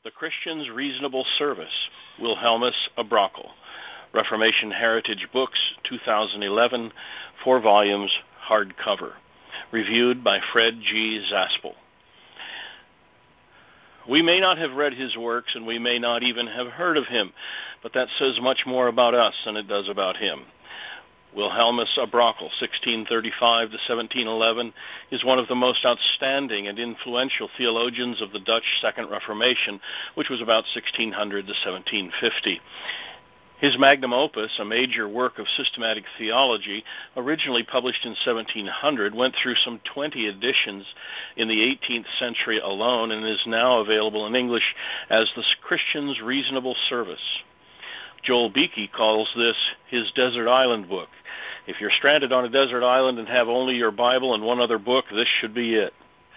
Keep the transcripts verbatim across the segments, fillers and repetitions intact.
The Christian's Reasonable Service, Wilhelmus à Brakel. Reformation Heritage Books, two thousand eleven, four volumes, hardcover. Reviewed by Fred G. Zaspel. We may not have read his works, and we may not even have heard of him, but that says much more about us than it does about him. Wilhelmus à Brakel, sixteen thirty-five to seventeen eleven, is one of the most outstanding and influential theologians of the Dutch Second Reformation, which was about sixteen hundred to seventeen fifty. His magnum opus, a major work of systematic theology, originally published in seventeen hundred, went through some twenty editions in the eighteenth century alone and is now available in English as The Christian's Reasonable Service. Joel Beeke calls this his desert island book. If you're stranded on a desert island and have only your Bible and one other book, this should be it.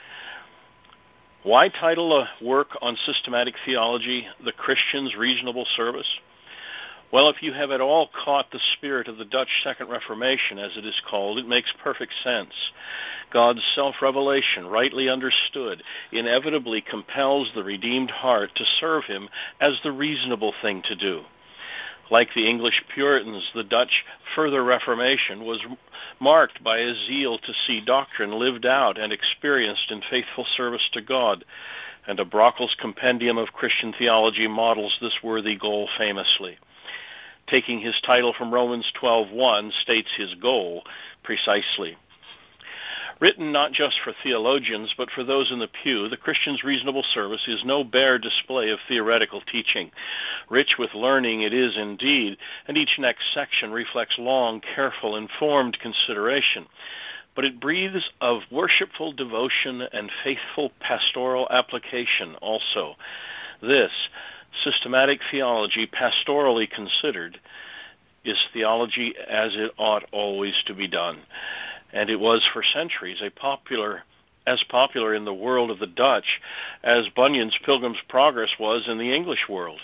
Why title a work on systematic theology The Christian's Reasonable Service? Well, if you have at all caught the spirit of the Dutch Second Reformation, as it is called, it makes perfect sense. God's self-revelation, rightly understood, inevitably compels the redeemed heart to serve him as the reasonable thing to do. Like the English Puritans, the Dutch Further Reformation was marked by a zeal to see doctrine lived out and experienced in faithful service to God, and à Brakel's Compendium of Christian Theology models this worthy goal famously. Taking his title from Romans twelve one, states his goal precisely. Written not just for theologians, but for those in the pew, The Christian's Reasonable Service is no bare display of theoretical teaching. Rich with learning it is indeed, and each next section reflects long, careful, informed consideration. But it breathes of worshipful devotion and faithful pastoral application also. This, systematic theology, pastorally considered, is theology as it ought always to be done. And it was for centuries a popular, as popular in the world of the Dutch as Bunyan's Pilgrim's Progress was in the English world.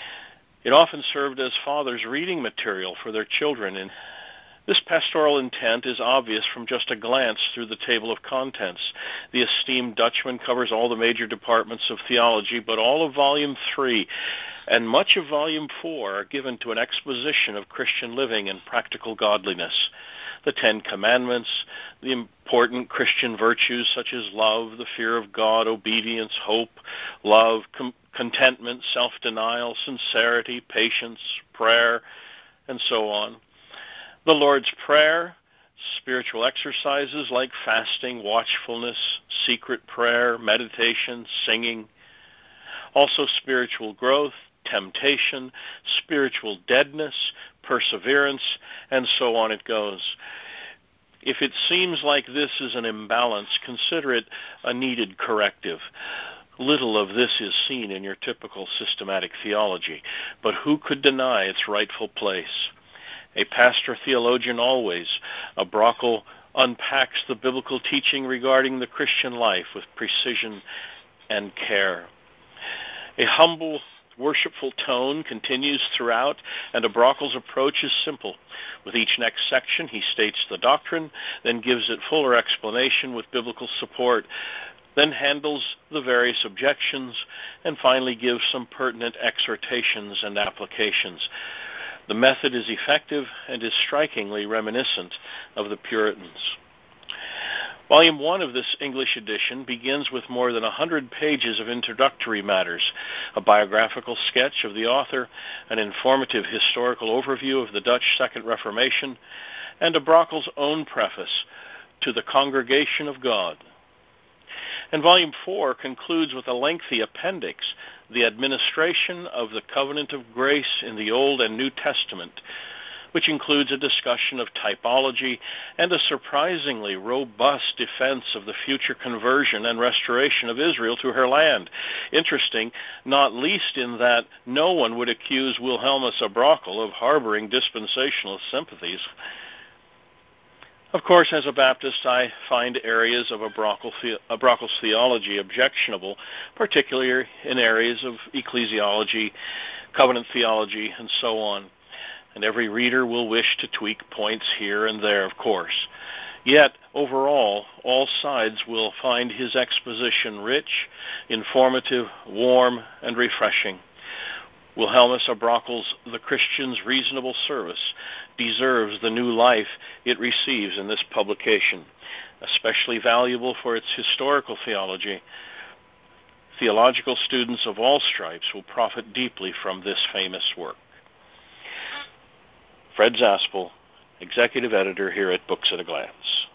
It often served as fathers' reading material for their children, and this pastoral intent is obvious from just a glance through the table of contents. The esteemed Dutchman covers all the major departments of theology, but all of Volume three and much of Volume four are given to an exposition of Christian living and practical godliness. The Ten Commandments, the important Christian virtues such as love, the fear of God, obedience, hope, love, com- contentment, self-denial, sincerity, patience, prayer, and so on. The Lord's Prayer, spiritual exercises like fasting, watchfulness, secret prayer, meditation, singing. Also spiritual growth, temptation, spiritual deadness, perseverance, and so on it goes. If it seems like this is an imbalance, consider it a needed corrective. Little of this is seen in your typical systematic theology, but who could deny its rightful place? A pastor theologian always, à Brakel unpacks the biblical teaching regarding the Christian life with precision and care. A humble, worshipful tone continues throughout, and à Brakel's approach is simple. With each next section, he states the doctrine, then gives it fuller explanation with biblical support, then handles the various objections, and finally gives some pertinent exhortations and applications. The method is effective and is strikingly reminiscent of the Puritans. Volume one of this English edition begins with more than a hundred pages of introductory matters, a biographical sketch of the author, an informative historical overview of the Dutch Second Reformation, and à Brakel's own preface to the Congregation of God. And Volume four concludes with a lengthy appendix, The Administration of the Covenant of Grace in the Old and New Testament, which includes a discussion of typology and a surprisingly robust defense of the future conversion and restoration of Israel to her land. Interesting, not least in that no one would accuse Wilhelmus à Brakel of harboring dispensationalist sympathies. Of course, as a Baptist, I find areas of à Brakel the- à Brakel's theology objectionable, particularly in areas of ecclesiology, covenant theology, and so on. And every reader will wish to tweak points here and there, of course. Yet, overall, all sides will find his exposition rich, informative, warm, and refreshing. Wilhelmus à Brockel's The Christian's Reasonable Service deserves the new life it receives in this publication, especially valuable for its historical theology. Theological students of all stripes will profit deeply from this famous work. Fred Zaspel, Executive Editor here at Books at a Glance.